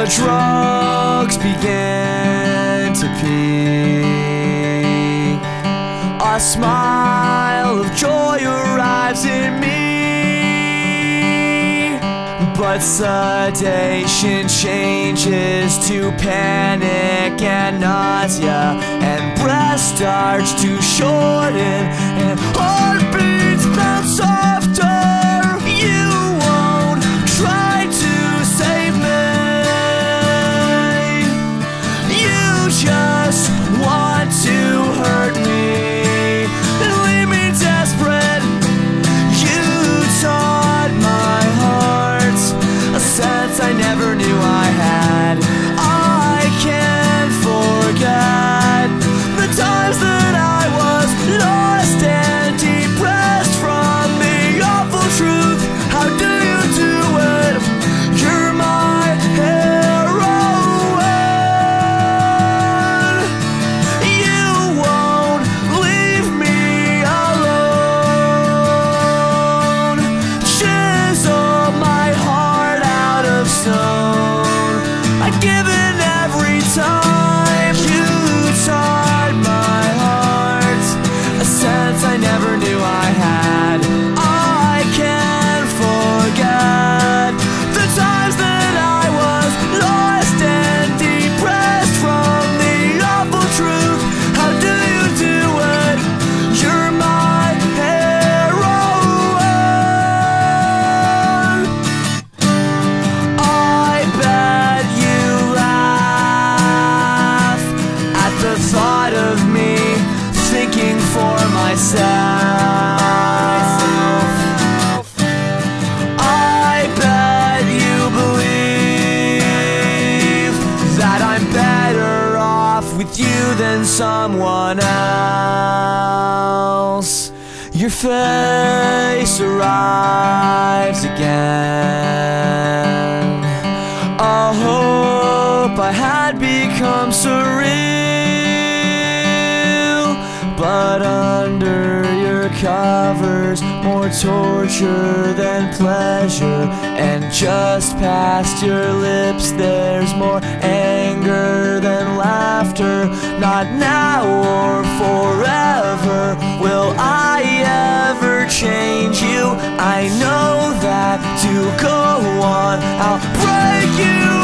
drugs begin to peak, a smile of joy arrives in me. But sedation changes to panic and nausea, and breath starts to shorten, and heartbeats bounce softer. You won't try to save me, you just want to hurt me and leave me desperate. You taught my heart a sense I never knew I had. I can't forget the times that I was lost and depressed from the awful truth. How do you do it? You're my heroine. You won't leave me alone. Chisel my heart out of stone. I give in every time. You taught my heart a sense I never knew I had. I can't forget the times that I was lost and depressed from the awful truth. How do you do it? You're my heroine. I bet you laugh at the thought of me thinking for myself. I bet you believe that I'm better off with you than someone else. Your face arrives again. A hope I had become surreal, but under your covers more torture than pleasure, and just past your lips there's more anger than laughter. Not now or forever will I ever change you. I know that to go on I'll break you